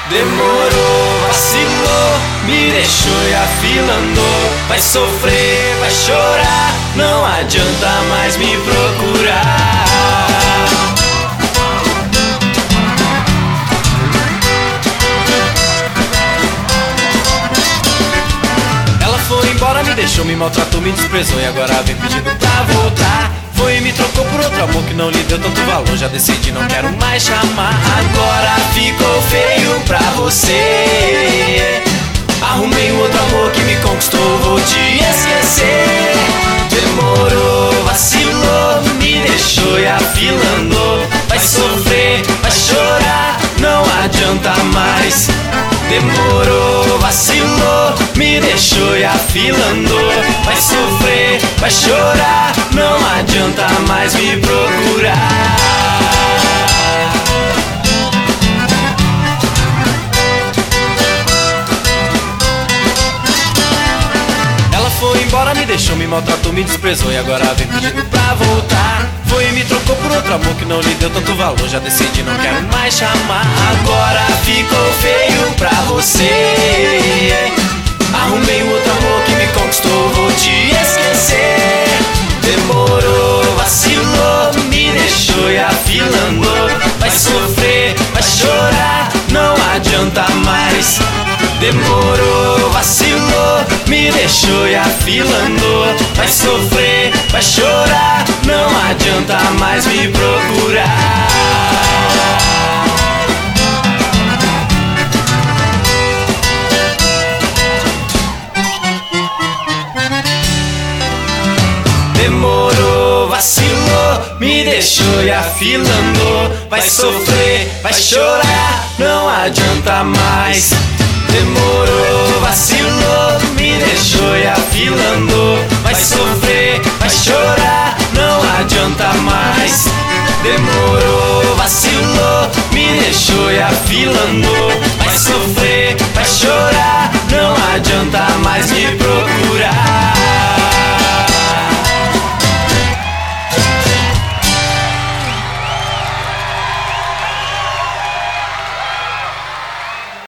Demorou, vacilou, me deixou e a fila andou. Vai sofrer, vai chorar, não adianta mais me procurar. Ela foi embora, me deixou, me maltratou, me desprezou e agora vem pedindo pra voltar. Foi e me trocou por outro amor que não lhe deu tanto valor. Já decidi, não quero mais chamar. Agora ficou feio pra você. Arrumei um outro amor que me conquistou, vou te esquecer. Demorou, vacilou, me deixou e a fila andou. Vai sofrer, vai chorar, não adianta mais. Demorou, vacilou, me deixou e a fila andou. Vai sofrer, vai chorar, não adianta mais me procurar. Ela foi embora, me deixou, me maltratou, me desprezou e agora vem pedindo pra voltar. Foi e me trocou por outro amor que não lhe deu tanto valor. Já decidi, não quero mais chamar. Agora ficou feio pra você. Arrumei um outro amor que me conquistou, vou te esquecer. Demorou, vacilou, me deixou e a fila andou. Vai sofrer, vai chorar, não adianta mais. Demorou, vacilou, me deixou e a fila andou. Vai sofrer, vai chorar, não adianta mais me procurar. Demorou, vacilou, me deixou e a fila andou. Vai sofrer, vai chorar, não adianta mais. Demorou, vacilou, me deixou e a fila andou. Vai sofrer, vai chorar, não adianta mais. Demorou, vacilou, me deixou e a fila andou.